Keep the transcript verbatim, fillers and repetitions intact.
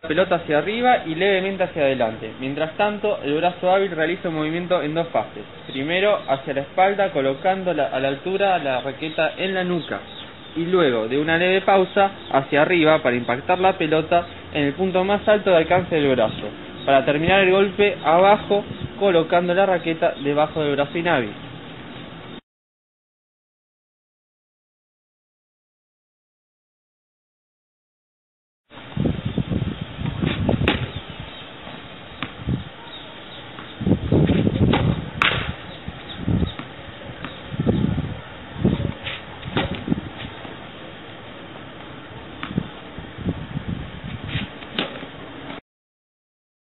pelota hacia arriba y levemente hacia adelante. Mientras tanto, el brazo hábil realiza un movimiento en dos fases. Primero hacia la espalda, colocando la, a la altura la raqueta en la nuca. Y luego, de una leve pausa, hacia arriba para impactar la pelota en el punto más alto de alcance del brazo. Para terminar el golpe abajo, colocando la raqueta debajo del brazo inhábil.